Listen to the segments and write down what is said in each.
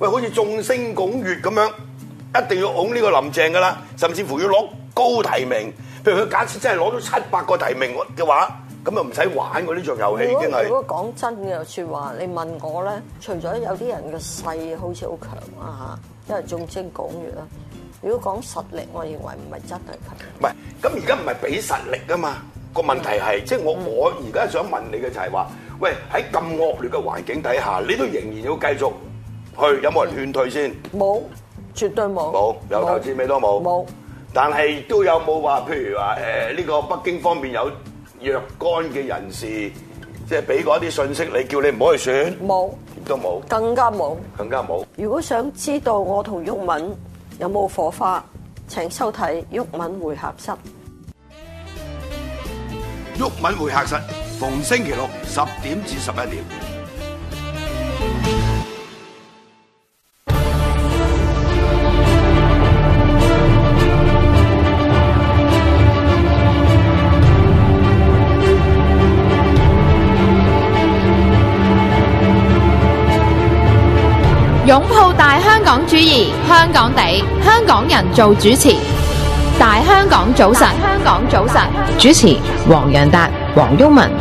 喂，好似眾星拱月咁樣，一定要拱呢個林鄭噶啦，甚至乎要攞高提名。譬如佢假設真係攞到700個提名嘅話，咁就唔使玩呢場遊戲已經係。 如果講真嘅説話，你問我咧，除咗有啲人嘅勢好似好強啊嚇，因為眾星拱月啦。如果講實力，我認為唔係真係強。 唔係，咁而家唔係比實力啊嘛。個問題係，即係我而家想問你嘅就係話，喂，喺咁惡劣嘅環境底下，你都仍然要繼續去，有冇人勸退先？ 冇，絕對冇。 冇，由頭至尾都冇。 冇。但係都有冇話，譬如話呢個北京方面有若干嘅人士，即係俾嗰啲信息你，叫你唔好去選？冇，亦都冇。更加冇。更加冇。如果想知道我同毓民有冇火花，請收睇毓民會客室。毓民會客室，逢星期六10點至11點。 擁抱大香港主義，香港地，香港人做主持。大香港早晨，香港早晨，主持黃洋達、黃毓民。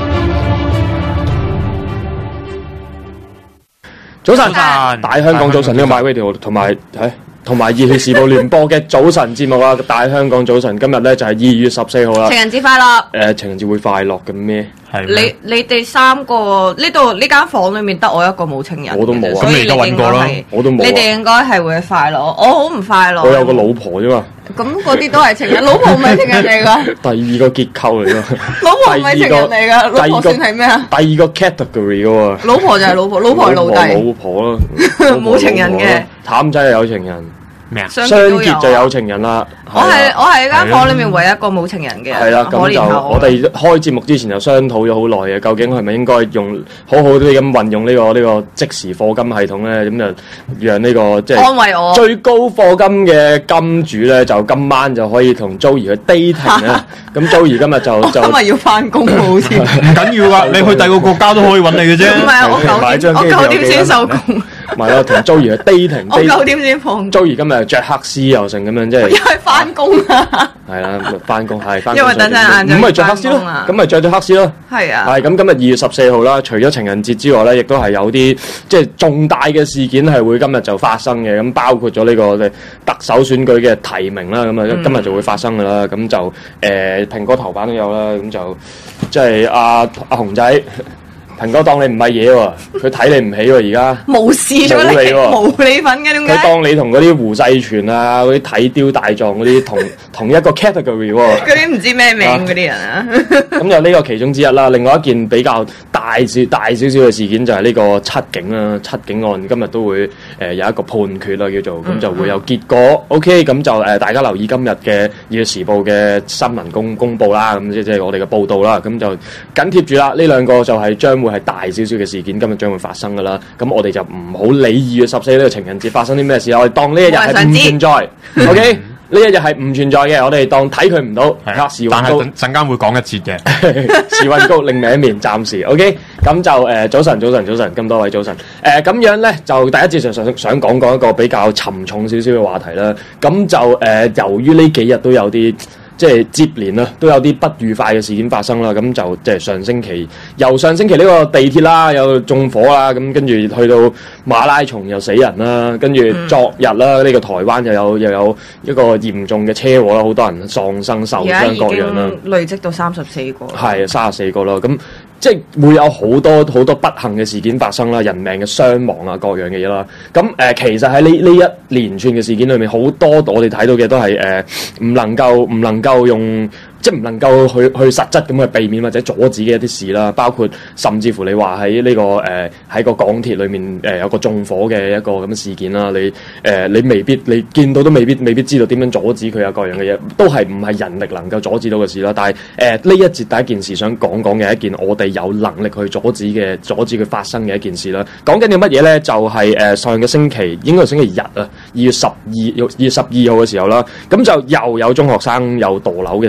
早晨，大香港早晨呢個 MyRadio 同埋熱血時報聯播嘅早晨節目啊！大香港早晨，今日咧就係2月14號啦。 情人節快樂！ 情人節會快樂嘅咩？ 你哋3個呢間房裏面得我一個冇情人， 我都冇啊。 咁你都揾過啦，我都冇。你哋應該係會快樂，我好唔快樂。 我有個老婆啫嘛。 咁嗰啲都係情人，老婆唔係情人嚟㗎。 第二個結構嚟㗎。 老婆唔係情人嚟㗎，老婆算係咩啊？ 第二個 category 㗎喎。 老婆就係老婆，老婆係奴隸。 老婆咯， 冇情人嘅。 譚仔係有情人。咩啊？雙傑就有情人啦。 我係間房裏面唯一一個冇情人嘅。 係啦，咁就我哋開節目之前就商討咗好耐嘅，究竟係咪應該好好啲咁運用呢個即時課金系統咧？咁就讓呢個即係安慰我最高課金嘅金主咧，就今晚就可以同 Joey 去 dating 啊！咁 Joey 今日就今日要翻工喎，好似唔緊要啊！你去第二個國家都可以揾你嘅啫。 唔係我9點先收工。 唔係咯，同 Joey 去 dating。 我9點先放。 Joey 今日着黑絲又成咁樣，即係因為翻工啊。 係啦，翻工係翻工。 因為等陣晏晝。 咁咪着黑絲咯，咁咪着咗黑絲咯。係啊。係咁，今日2月14號啦，除咗情人節之外咧，亦都係有啲即係重大嘅事件係會今日就發生嘅。咁包括咗呢個特首選舉嘅提名啦，咁啊今日就會發生噶啦。咁就蘋果頭版都有啦，咁就即係阿熊仔。蘋果當你唔係嘢喎，佢睇你唔起喎，而家無視咗你喎，冇你份嘅點解？ 佢當你同嗰啲胡世全啊，嗰啲體雕大狀嗰啲同一個 category 喎。 嗰啲唔知咩名嗰啲人啊。 咁就呢個其中之一啦。另外一件比較大少少嘅事件就係呢個七警啦，七警案今日都會有一個判決啦，叫做咁就會有結果。OK， 咁就大家留意今日嘅《熱血時報》嘅新聞公佈啦，咁即係我哋嘅報道啦。咁就緊貼住啦，呢兩個就係將會係大少少嘅事件，今日將會發生噶啦。咁我哋就唔好理2月14呢個情人節發生啲咩事，我哋當呢一日係唔存在。OK， 呢一日係唔存在嘅，我哋當睇佢唔到。係時運高， 但係陣間會講一節嘅。 時運高，另另一面，暫時 OK。咁就早晨，咁多位早晨。咁樣咧就第一節想講一個比較沉重少少嘅話題啦。咁就由於呢幾日都有啲。即係接連啦，都有啲不愉快嘅事件發生啦，咁就即係由上星期呢個地鐵啦，有縱火啦，咁跟住去到馬拉松又死人啦，跟住昨日啦，呢個台灣又有一個嚴重嘅車禍啦，好多人喪生受傷各樣啦， 累積到34個， 係34個啦，咁。即係會有好多不幸嘅事件發生啦，人命嘅傷亡啊，各樣嘅嘢啦。咁其實喺呢一連串嘅事件裏面，好多我哋睇到嘅都係唔能夠用。即係唔能夠去實質咁去避免或者阻止嘅一啲事啦，包括甚至乎你話喺呢個喺個港鐵裏面有個縱火嘅一個咁嘅事件啦，你未必你見到都未必知道點樣阻止佢啊，各樣嘅嘢都係唔係人力能夠阻止到嘅事啦。但係呢一節第一件事想講嘅一件我哋有能力去阻止佢發生嘅一件事啦。講緊嘅乜嘢咧？就係上個星期應該係星期日啊，2月12號嘅時候啦，咁就又有中學生有墮樓嘅事件啦。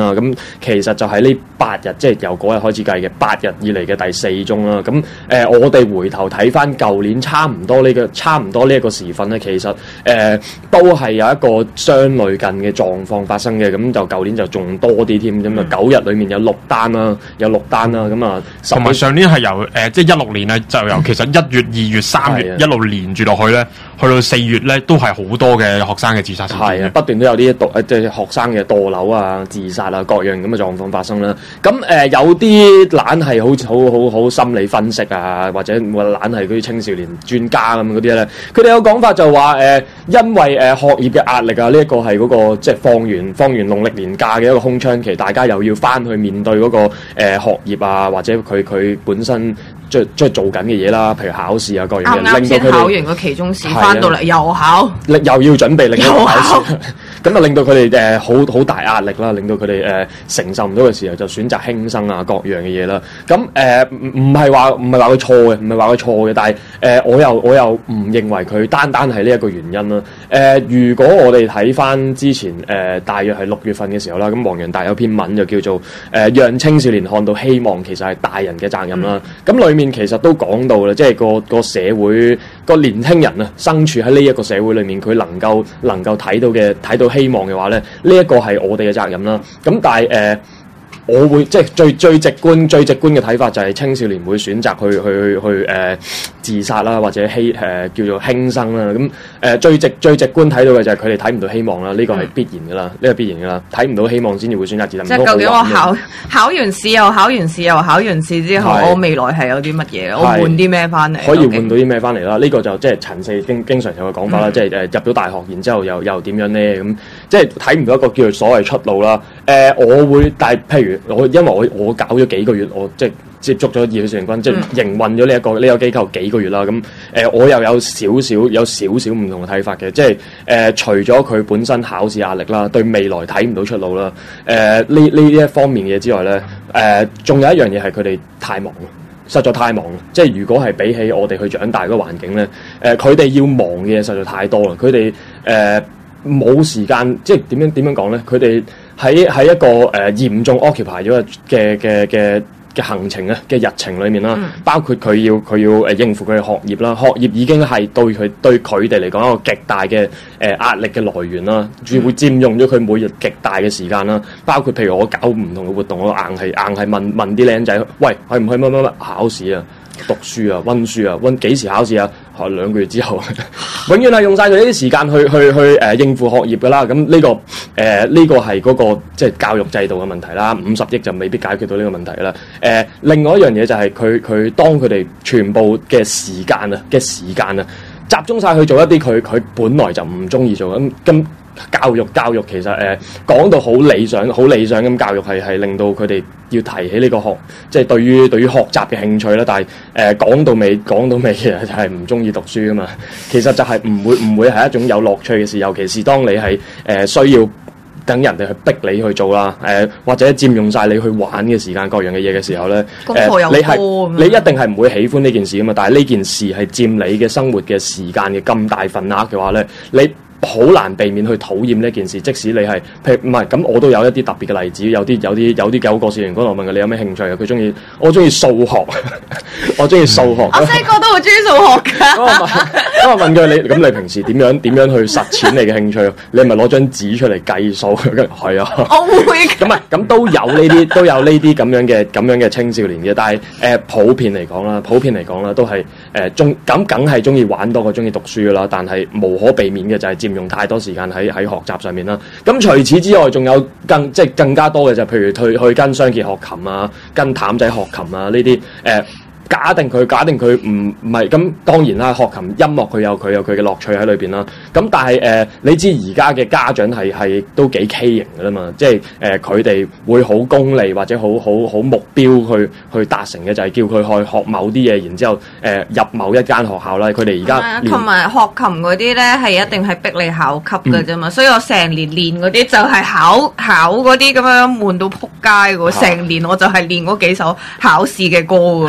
啦。咁其實就係呢8日，即係由嗰日開始計嘅8日以嚟嘅第4宗啦。咁我哋回頭睇翻舊年差唔多呢一個時分咧，其實都係有一個相類近嘅狀況發生嘅。咁就舊年就仲多啲添，咁啊9日裏面有6單啦，咁啊同埋上年係由即係16年咧，就由其實1月、2月、3月一路連住落去咧，去到4月咧都係好多嘅學生嘅自殺事件。 係啊，不斷都有啲即係學生嘅墮樓啊、自殺啊各樣咁嘅狀況發生啦。咁有啲懶係好心理分析啊，或者懶係嗰啲青少年專家咁嗰啲咧，佢哋有講法就話因為學業嘅壓力啊，呢一個係嗰個即係放完農曆年假嘅一個空窗期，大家又要翻去面對嗰個學業啊，或者佢本身即係做緊嘅嘢啦，譬如考試啊各樣嘢， 啱先考完個期中試翻到嚟又考， 又要準備另一個考試，咁啊令到佢哋好大壓力啦，令到佢哋承受唔到嘅時候就選擇輕生啊各樣嘅嘢啦。咁唔係話佢錯嘅，但係我又唔認為佢單係呢一個原因啦。如果我哋睇翻之前大約係6月份嘅時候啦，咁黃洋達有篇文就叫做讓青少年看到希望，其實係大人嘅責任啦。咁裡面其實都講到啦，即係個社會個年輕人啊，身處喺呢一個社會裏面，佢能夠睇到希望嘅話咧，呢一個係我哋嘅責任啦。咁但係我會即係最直觀嘅睇法就係青少年會選擇去自殺啦，或者叫做輕生啦。咁最直觀睇到嘅就係佢哋睇唔到希望啦，呢個係必然噶啦，呢個必然噶啦，睇唔到希望先至會選擇自殺。 即係究竟我考完試又考完試又考完試之後，我未來係有啲乜嘢？我換啲咩翻嚟？ 可以換到啲咩翻嚟啦？呢個就即係陳四經常有嘅講法啦，即係入到大學，然之後又點樣咧？咁即係睇唔到一個叫做所謂出路啦。我會但係譬如因為我搞咗幾個月，我即係接觸咗熱血少年軍，即係營運咗呢個機構幾個月啦。咁我又有少少唔同嘅睇法嘅，即係除咗佢本身考試壓力啦，對未來睇唔到出路啦，呢一方面嘅嘢之外咧，仲有一樣嘢係佢哋太忙啦，實在太忙啦。即係如果係比起我哋去長大嗰個環境咧，佢哋要忙嘅嘢實在太多啦。佢哋冇時間，即係點樣講咧？佢哋喺一個嚴重 occupy 咗嘅行程啊嘅日程裏面啦，包括佢要應付佢嘅學業啦，學業已經係對佢哋嚟講一個極大嘅壓力嘅來源啦，仲會佔用咗佢每日極大嘅時間啦。包括譬如我搞唔同嘅活動，我硬係問啲僆仔，喂，去唔去乜考試啊？讀書啊，溫書啊，溫幾時考試啊？2個月之後，永遠係用晒佢呢啲時間去應付學業噶啦。咁呢個係嗰個即係教育制度嘅問題啦。50億就未必解決到呢個問題啦。另外一樣嘢就係佢當佢哋全部嘅時間啊，集中晒去做一啲佢本來就唔中意做咁。教育其實講到好理想咁，教育係令到佢哋要提起呢個即係對於學習嘅興趣啦。但係講到尾其實就係唔中意讀書啊嘛。其實就係唔會係一種有樂趣嘅事，尤其是當你係需要等人哋去逼你去做啦，或者佔用晒你去玩嘅時間各樣嘅嘢嘅時候咧，你一定係唔會喜歡呢件事啊嘛。但係呢件事係佔你嘅生活嘅時間嘅咁大份額嘅話咧，你好難避免去討厭呢件事，即使你係譬如唔係咁，我都有一啲特別嘅例子，有啲9個少年嗰度問佢你有咩興趣啊？我中意數學，我中意數學。 我細個都好中意數學㗎。 咁我問佢你平時點樣去實踐你嘅興趣？你係咪攞張紙出嚟計數？係啊。我會。咁都有呢啲咁樣嘅青少年嘅，但係普遍嚟講啦，都係梗係中意玩多過中意讀書㗎啦。但係無可避免嘅就係佔用太多時間喺學習上面啦。咁除此之外，仲有更加多嘅就譬如去跟雙傑學琴啊，跟譚仔學琴啊呢啲假定佢唔係咁，當然啦，學琴音樂佢有佢嘅樂趣喺裏邊啦。咁但係你知而家嘅家長係都幾畸形㗎啦嘛，即係佢哋會好功利或者好目標去達成嘅就係叫佢去學某啲嘢，然之後入某一間學校啦。佢哋而家同埋學琴嗰啲咧係一定係逼你考級㗎啫嘛，所以我成年練嗰啲就係考嗰啲咁樣悶到撲街㗎喎，成年我就係練嗰幾首考試嘅歌㗎咯。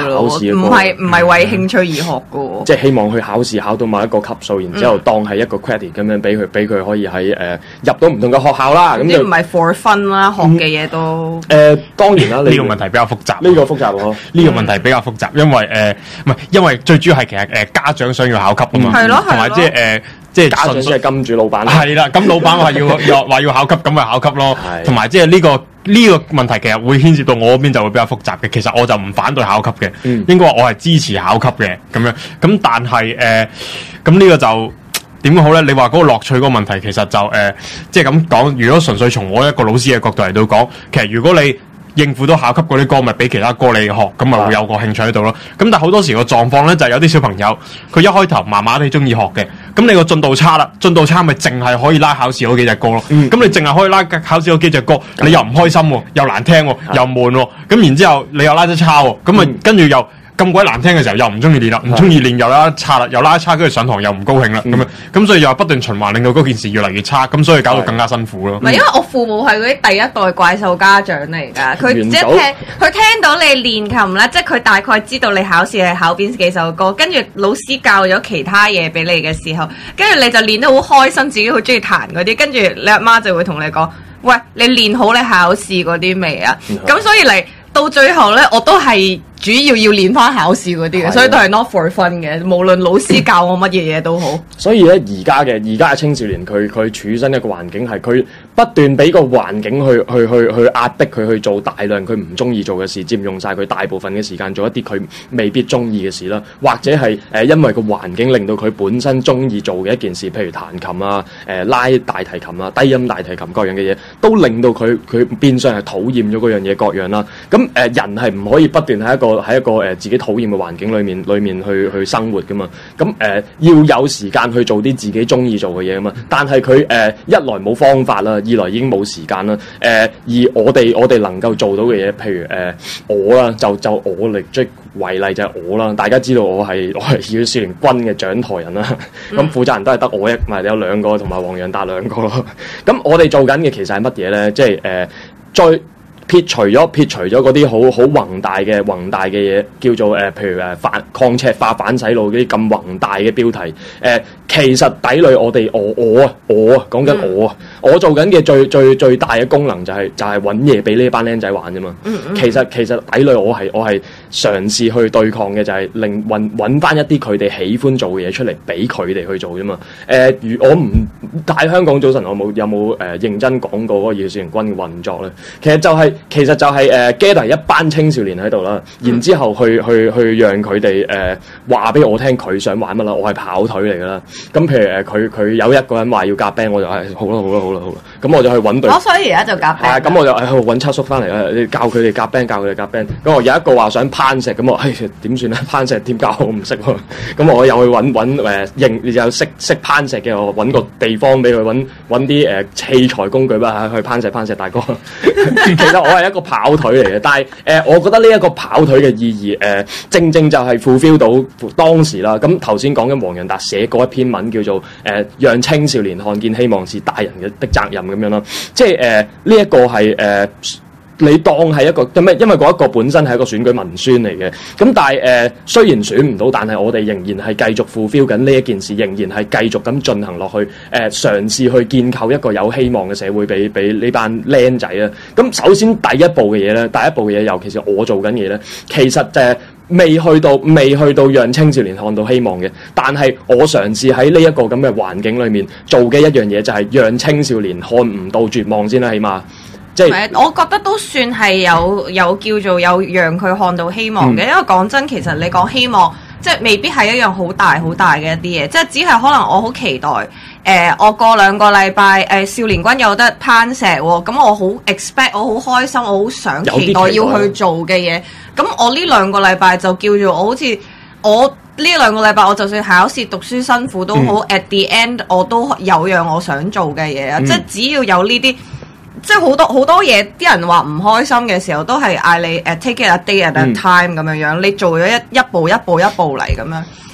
試嘅歌，唔係為興趣而學嘅， 即係希望去考試考到某一個級數，然之後當係一個 credit 咁樣俾佢可以喺入到唔同嘅學校啦。咁就唔係 for fun 啦，學嘅嘢都當然啦。 呢個問題比較複雜， 呢個複雜喎。 呢個問題比較複雜，因為唔係因為最主要係其實家長想要考級啊嘛， 係咯， 同埋即係家長先係金主老闆。 係啦，咁老闆話要考級，咁咪考級咯。同埋即係呢個問題其實會牽涉到我嗰邊就會比較複雜嘅。其實我就唔反對考級嘅，應該話我係支持考級嘅咁樣。咁但係咁呢個就點好咧？你話嗰個樂趣嗰個問題，其實就即係咁講。如果純粹從我一個老師嘅角度嚟到講，其實如果你應付到考級嗰啲歌，咪俾其他歌你學，咁咪會有個興趣喺度咯。咁但係好多時個狀況咧，就係有啲小朋友佢一開頭麻麻地中意學嘅，咁你個進度差啦，進度差咪淨係可以拉考試嗰幾隻歌咯。咁你淨係可以拉考試嗰幾隻歌，你又唔開心喎，又難聽喎，又悶喎，咁然之後你又拉得差喎，咁咪跟住又咁鬼難聽嘅時候又唔中意練啦，唔中意練又拉得差啦，又拉得差，跟住上堂又唔高興啦，咁樣咁所以又不斷循環，令到嗰件事越嚟越差，咁所以搞到更加辛苦咯。 唔係因為我父母係嗰啲第一代怪獸家長嚟㗎，佢即係佢聽到你練琴咧，即係佢大概知道你考試係考邊幾首歌，跟住老師教咗其他嘢俾你嘅時候，跟住你就練得好開心，自己好中意彈嗰啲，跟住你阿媽就會同你講：喂，你練好你考試嗰啲未啊？咁所以嚟到最後咧，我都係主要練翻考試嗰啲嘅，所以都係 not for fun 嘅。無論老師教我乜嘢嘢都好。 所以咧，而家嘅青少年，佢處身一個環境係佢不斷俾個環境去壓迫佢去做大量佢唔中意做嘅事，佔用晒佢大部分嘅時間做一啲佢未必中意嘅事啦，或者係因為個環境令到佢本身中意做嘅一件事，譬如彈琴啊、拉大提琴啊、低音大提琴各樣嘅嘢，都令到佢變相係討厭咗嗰樣嘢各樣啦。咁人係唔可以不斷喺一個自己討厭嘅環境裏面去生活噶嘛。咁要有時間去做啲自己中意做嘅嘢啊嘛。但係佢一來冇方法啦，二來已經冇時間啦。而我哋能夠做到嘅嘢，譬如我啦，就我嚟即為例就係我啦。大家知道我係少年軍嘅掌舵人啦。咁負責人都係得我一，咪有兩個同埋黃洋達兩個咯。咁我哋做緊嘅其實係乜嘢咧？即係再撇除咗嗰啲好宏大嘅嘢，叫做譬如抗赤化反洗腦嗰啲咁宏大嘅標題，其實底裏我講緊我做緊嘅最大嘅功能就係揾嘢俾呢班僆仔玩啫嘛。其實底裏我係嘗試去對抗嘅，就係揾翻一啲佢哋喜歡做嘅嘢出嚟俾佢哋去做啫嘛。如我唔帶香港早晨，我有冇認真講過嗰個少年軍嘅運作咧？其實就係gather 一班青少年喺度啦，然之後去讓佢哋話俾我聽佢想玩乜啦。我係跑腿嚟噶啦。咁譬如佢有一個人話要夾 band，我就好啦。咁我就去揾隊。 所以而家就夾 band。 咁我就揾七叔翻嚟啦，教佢哋夾 band。咁我有一個話想攀石，咁我點算咧？攀石點教我唔識喎。咁我又去揾又識攀石嘅，我揾個地方俾佢揾啲器材工具啦去攀石大哥。其實我係一個跑腿嚟嘅，但係我覺得呢一個跑腿嘅意義正就係 fulfill 到當時啦。咁頭先講緊黃洋達寫過一篇文叫做讓青少年看見希望是大人的責任咁樣啦。即係呢一個係你當係一個因為嗰一個本身係一個選舉文宣嚟嘅。咁但係雖然選唔到，但係我哋仍然係繼續 fulfill 緊呢一件事，仍然係繼續咁進行落去，嘗試去建構一個有希望嘅社會俾呢班僆仔啊。咁首先第一步嘅嘢，尤其是我做緊嘢咧，其實就係未去到讓青少年看到希望嘅。但係我嘗試喺呢一個咁嘅環境裏面做嘅一樣嘢，就係讓青少年看唔到絕望先啦，起碼。即係， 我覺得都算係有叫做有讓佢看到希望嘅。因為講真，其實你講希望，即係未必係一樣好大嘅一啲嘢，即係只係可能我好期待，我過2個禮拜，少年軍有得攀石喎，咁我好 expect，我好開心，我好想期待要去做嘅嘢。咁我呢2個禮拜就叫做我好似我呢2個禮拜，我就算考試讀書辛苦都好，at the end 我都有樣我想做嘅嘢啊！即係只要有呢啲。即係好多嘢，啲人話唔開心嘅時候，都係嗌你take it a day at a time 咁樣樣，你做咗一步嚟咁樣。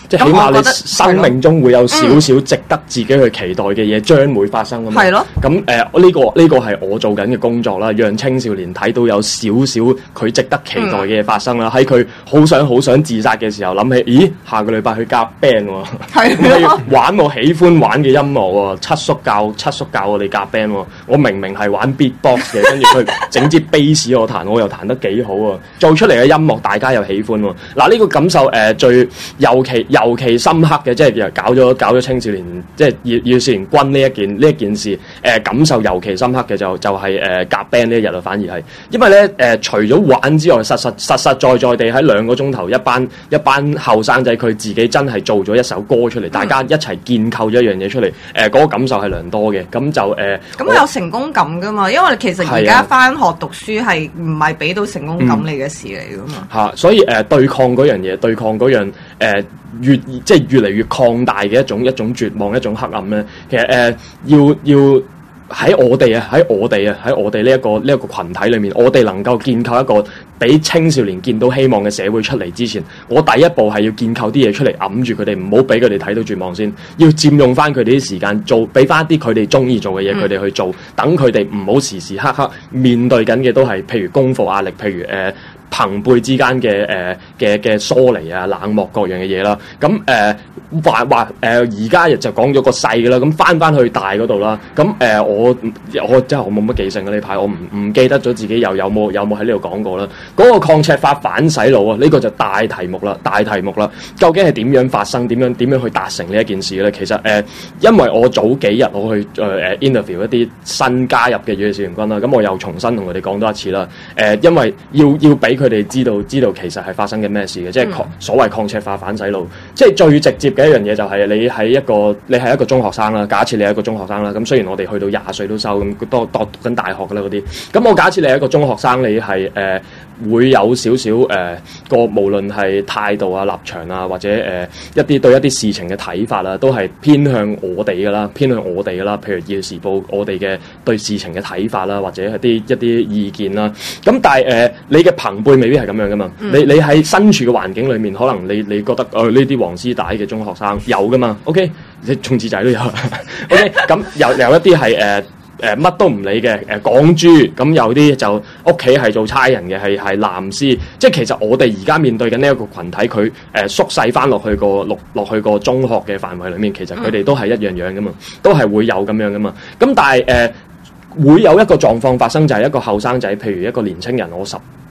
即係起碼你生命中會有少少值得自己去期待嘅嘢將會發生啊嘛。係咯。咁呢個係我做緊嘅工作啦，讓青少年睇到有少少佢值得期待嘅嘢發生啦。喺佢好想自殺嘅時候，諗起咦下個禮拜去夾 band 喎，係玩我喜歡玩嘅音樂喎，七叔教我哋夾 band 喎，我明明係玩 beatbox 嘅，跟住佢整支 bass 我彈，我又彈得幾好喎，做出嚟嘅音樂大家又喜歡喎。嗱呢個感受最尤其深刻嘅，即係搞咗青少年，即係要少年軍呢一件事，感受尤其深刻嘅就係夾 band 呢一日啊，反而係，因為咧除咗玩之外，實在地喺2個鐘頭，一班後生仔佢自己真係做咗一首歌出嚟，大家一齊建構咗一樣嘢出嚟，嗰個感受係良多嘅，咁就咁有成功感噶嘛，因為其實而家返學讀書係唔係俾到成功感你嘅事嚟噶嘛， 嚇，所以對抗嗰樣嘢，對抗嗰樣越嚟越擴大嘅一種絕望，一種黑暗咧，其實要喺我哋呢一個群體裏面，我哋能夠建構一個俾青少年見到希望嘅社會出嚟之前，我第一步係要建構啲嘢出嚟揞住佢哋，唔好俾佢哋睇到絕望先，要佔用翻佢哋啲時間做，俾翻啲佢哋中意做嘅嘢，佢哋去做，等佢哋唔好時時刻刻面對緊嘅都係譬如功課壓力，譬如朋輩之間嘅疏離啊、冷漠各樣嘅嘢啦，咁而家就講咗個細嘅啦，咁翻去大嗰度啦，咁我真係我冇乜記性嘅呢排，我唔記得咗自己有冇喺呢度講過啦。嗰個抗赤化反洗腦啊，呢個就大題目啦，究竟係點樣發生？點樣去達成呢一件事咧？其實因為我早幾日我去interview 一啲新加入嘅月少年軍啦，咁我又重新同佢哋講多一次啦。因為要俾佢哋知道其實係發生緊咩事嘅，即係所謂抗赤化反洗腦，即係最直接嘅一樣嘢就係你係一個中學生啦。假設你係一個中學生啦，咁雖然我哋去到20歲都收咁多讀緊大學噶啦嗰啲，咁我假設你係一個中學生，你係會有少少無論係態度啊、立場啊，或者一啲對一啲事情嘅睇法啊，都係偏向我哋噶啦。譬如《要時報》我哋嘅對事情嘅睇法啦，或者一啲意見啦。咁但係你嘅朋輩未必係咁樣噶嘛。你喺身處嘅環境裏面，可能你覺得呢啲黃絲帶嘅中學生有噶嘛 ？OK， 你衝子仔都有。OK， 咁有一啲係乜都唔理嘅港豬，咁有啲就屋企係做差人嘅，係藍絲，即係其實我哋而家面對緊呢一個群體，佢縮細翻落去個中學嘅範圍裏面，其實佢哋都係一樣噶嘛，都係會有咁樣噶嘛。咁但係會有一個狀況發生，就係一個後生仔，譬如一個年青人，我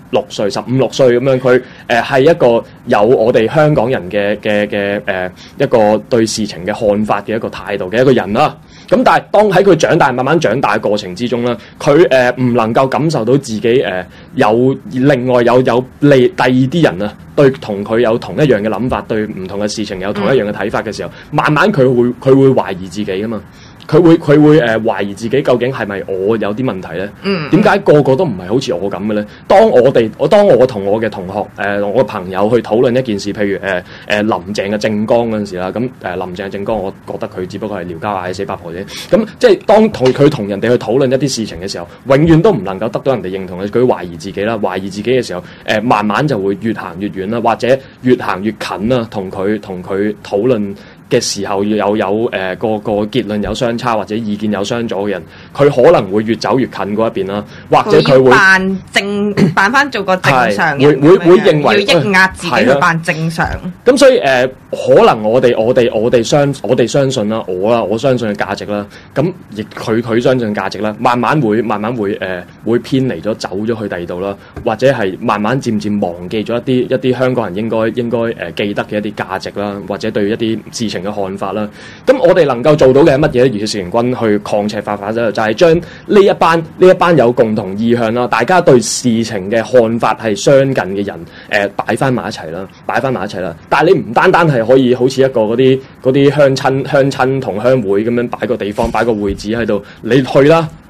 15、16歲咁樣，佢係一個有我哋香港人嘅一個對事情嘅看法嘅一個態度嘅一個人啦。咁但係當喺佢慢慢長大嘅過程之中咧，佢唔能夠感受到自己有另外有第二啲人啊，對同佢有同一樣嘅諗法，對唔同嘅事情有同一樣嘅睇法嘅時候，慢慢佢會懷疑自己噶嘛。佢會懷疑自己究竟係咪我有啲問題咧？點解個個都唔係好似我咁嘅咧？當我同我嘅同學我嘅朋友去討論一件事，譬如林鄭嘅政綱嗰陣時啦，咁林鄭嘅政綱，我覺得佢只不過係撩交嗌死八婆啫。咁即係當佢同人哋去討論一啲事情嘅時候，永遠都唔能夠得到人哋認同嘅。佢懷疑自己啦，懷疑自己嘅時候，慢慢就會越行越遠啦，或者越行越近啦，同佢討論嘅時候要有個結論有相差或者意見有相左嘅人，佢可能會越走越近嗰一邊啦，或者佢會扮翻做個正常人， 會認為要抑壓自己去扮正常。 咁所以可能我哋相信啦，我相信嘅價值啦，咁亦佢相信價值啦，慢慢會偏離咗走咗去第二度啦，或者係慢慢漸漸忘記咗一啲香港人應該記得嘅一啲價值啦，或者對一啲事情嘅看法啦。咁我哋能夠做到嘅係乜嘢咧？熱血少年軍去抗赤化反洗腦，就係將呢一班有共同意向啦，大家對事情嘅看法係相近嘅人擺翻埋一齊啦。但係你唔單係可以好似一個嗰啲鄉親同鄉會咁樣擺個地方擺個會址喺度，你去啦。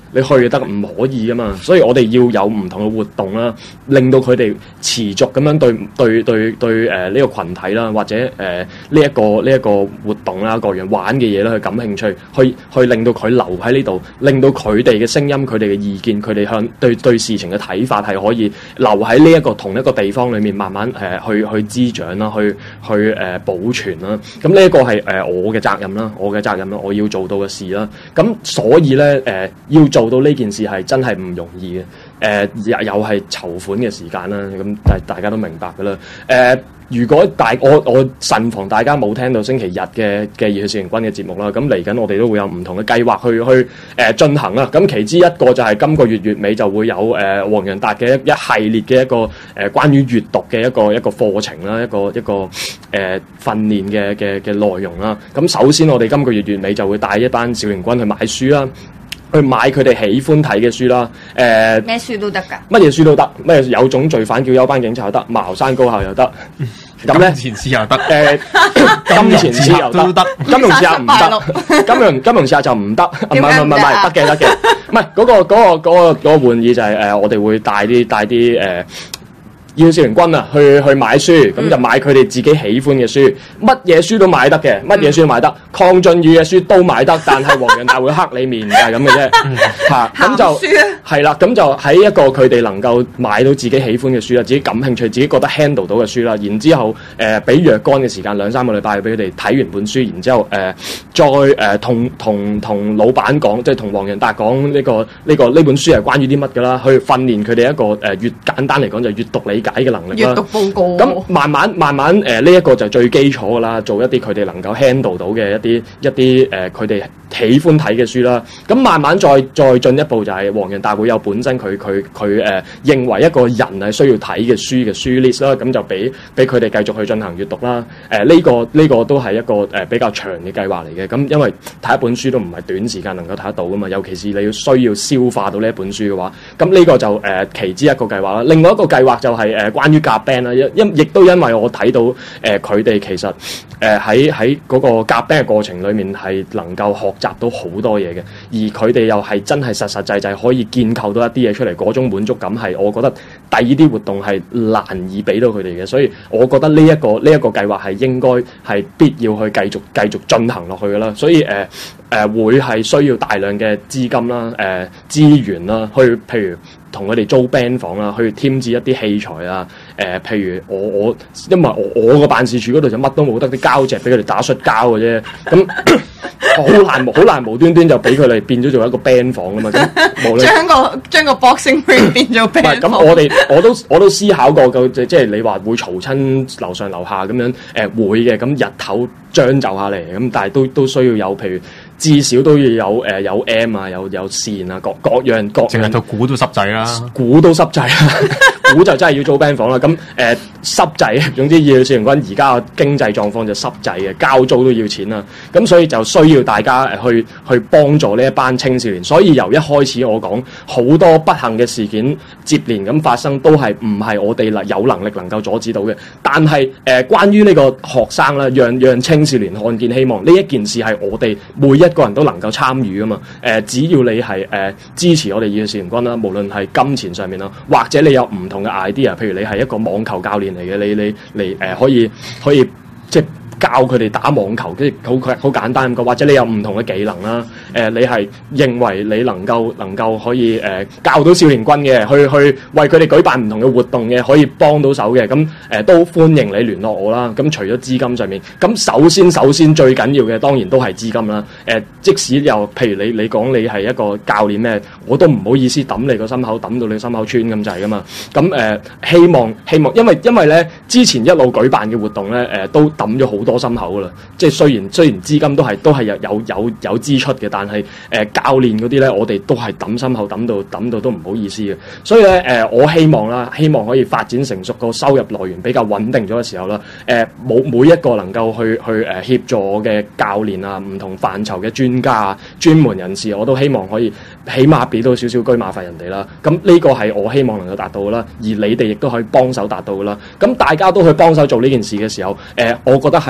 你去就得，唔可以噶嘛。所以我哋要有唔同嘅活動啦，令到佢哋持續咁樣對呢個群體啦，或者呢一個活動啦，各樣玩嘅嘢啦，去感興趣，去令到佢留喺呢度，令到佢哋嘅聲音、佢哋嘅意見、佢哋向對事情嘅睇法係可以留喺呢一個同一個地方裏面，慢慢去滋長啦，去保存啦。咁呢一個係我嘅責任啦，我要做到嘅事啦。咁所以咧要做到呢件事係真係唔容易嘅，又係籌款嘅時間啦。咁大家都明白噶啦。如果我慎防大家冇聽到星期日嘅熱血少年軍嘅節目啦，咁嚟緊我哋都會有唔同嘅計劃去進行啦。咁其之一個就係今個月尾就會有黃洋達嘅一系列嘅一個關於閱讀嘅一個課程啦，一個訓練嘅內容啦。咁首先我哋今個月尾就會帶一班少年軍去買書啦。去買佢哋喜歡睇嘅書啦， 咩書都得㗎， 乜嘢書都得，咩有種罪犯叫休班警察又得，茅山高校又得，咁咧金錢師又得， 金錢師又得，金融師又唔得，金融師就唔得，唔係得嘅，唔係嗰個玩意就係我哋會帶啲要少年軍啊，去買書，咁就買佢哋自己喜歡嘅書，乜嘢書都買得嘅，乜嘢書都買得，鄺俊宇嘅書都買得，但係黃洋達會黑你面就係咁嘅啫，嚇，咁就係啦，咁就喺一個佢哋能夠買到自己喜歡嘅書啦，自己感興趣、自己覺得 handle 到嘅書啦，然之後俾若干嘅時間2-3個禮拜俾佢哋睇完本書，然之後再同老闆講，即係同黃洋達講呢本書係關於啲乜㗎啦，去訓練佢哋一個越簡單嚟講就係閱讀理解嘅能力啦。 閱讀報告。 咁慢慢呢一個就最基礎㗎啦，做一啲佢哋能夠 handle 到嘅一啲佢哋喜歡睇嘅書啦。咁慢慢再進一步就係黃洋達會有本身佢認為一個人係需要睇嘅書 list 啦，咁就俾佢哋繼續去進行閱讀啦。呢個都係一個比較長嘅計劃嚟嘅。咁因為睇一本書都唔係短時間能夠睇得到噶嘛，尤其是你需要消化到呢一本書嘅話，咁呢個就其之一個計劃啦。另外一個計劃就係關於夾 band 啦，亦都因為我睇到佢哋其實喺嗰個夾 band 嘅過程裏面係能夠學習到好多嘢嘅，而佢哋又係真係實際可以建構到一啲嘢出嚟，嗰種滿足感係我覺得第二啲活動係難以俾到佢哋嘅，所以我覺得呢一個計劃係應該係必要去繼續進行落去嘅啦，所以會係需要大量嘅資金啦、資源啦，去譬如同佢哋租 band 房啦，去添置一啲器材啊，譬如我因為我個辦事處嗰度就乜都冇，得啲膠席俾佢哋打摔膠嘅啫，咁好難無端端就俾佢哋變咗做一個 band 房啊嘛，咁無論將個 boxing ring 變咗 band 房。 咁我都思考過，即係你話會嘈親樓上樓下咁樣，會嘅，咁日頭將就下嚟，咁但係都需要有譬如。至少都要有 M 啊，有線啊，各樣。 淨係到鼓都濕滯啦， 鼓都濕滯啦，鼓就真係要租 band 房啦。咁濕滯，總之要少年軍而家嘅經濟狀況就濕滯嘅，交租都要錢啦。咁所以就需要大家去幫助呢一班青少年。所以由一開始我講好多不幸嘅事件接連咁發生，都係唔係我哋有能力能夠阻止到嘅。但係關於呢個學生啦，讓青少年看見希望呢一件事係我哋每一個人都能夠參與噶嘛？只要你係支持我哋熱血少年軍啦，無論係金錢上面啦，或者你有唔同嘅 idea， 譬如你係一個網球教練嚟嘅，你可以即係教佢哋打網球，即係好簡單咁講，或者你有唔同嘅技能啦，你係認為你能夠可以教到少年軍嘅，去為佢哋舉辦唔同嘅活動嘅，可以幫到手嘅，咁都歡迎你聯絡我啦。咁除咗資金上面，咁首先最緊要嘅當然都係資金啦。即使又譬如你講你係一個教練咩，我都唔好意思抌你個心口，抌到你心口穿咁滯噶嘛。咁希望，因為咧之前一路舉辦嘅活動咧，都抌咗好多心口噶啦，即係雖然資金都係有支出嘅，但係教練嗰啲咧，我哋都係抌心口抌到都唔好意思嘅。所以咧我希望可以發展成熟，個收入來源比較穩定咗嘅時候啦，每一個能夠去協助我嘅教練啊，唔同範疇嘅專家啊、專門人士，我都希望可以起碼俾到少少車馬費人哋啦。咁呢個係我希望能夠達到嘅啦，而你哋亦都可以幫手達到嘅啦。咁大家都去幫手做呢件事嘅時候，我覺得係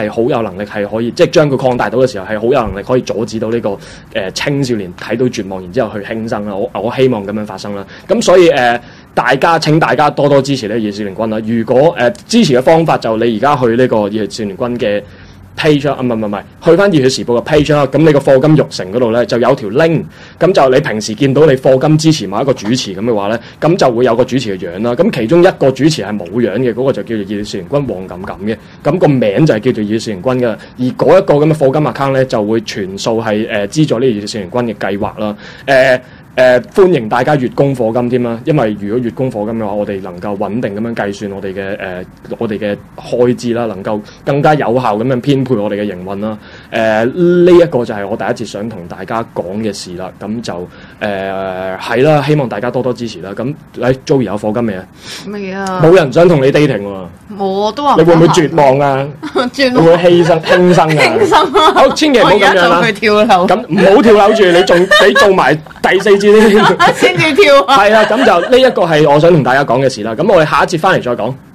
係好有能力係可以，即係將佢擴大到嘅時候係好有能力可以阻止到呢個青少年睇到絕望，然之後去輕生啦。我希望咁樣發生啦。咁所以請大家多多支持呢個熱血少年軍啦。如果支持嘅方法就你而家去呢個熱血少年軍嘅 page 唔係，去翻熱血時報嘅 page 啦。咁你個課金育成嗰度咧就有條 link， 咁就你平時見到你課金支持某一個主持咁嘅話咧，咁就會有個主持嘅樣啦。咁其中一個主持係冇樣嘅，嗰個就叫做熱血少年軍黃錦錦嘅，咁個名就係叫做熱血少年軍噶。而嗰一個咁嘅課金 account 咧就會全數係資助呢個熱血少年軍嘅計劃啦。歡迎大家月供課金添啦，因為如果月供課金嘅話，我哋能夠穩定咁樣計算我哋嘅開支啦，能夠更加有效咁樣編配我哋嘅營運啦。呢一個就係我第一節想同大家講嘅事啦。咁就係啦，希望大家多多支持啦。咁Joey有課金未啊？ 未啊！ 冇人想同你 dating 喎。 冇啊，都話你會唔會絕望啊？ 絕望會唔會輕生啊？輕生啊！好，千祈唔好咁樣啦。咁唔好跳樓住，你做埋第4節先至跳。係啦，咁就呢一個係我想同大家講嘅事啦。咁我哋下一節翻嚟再講。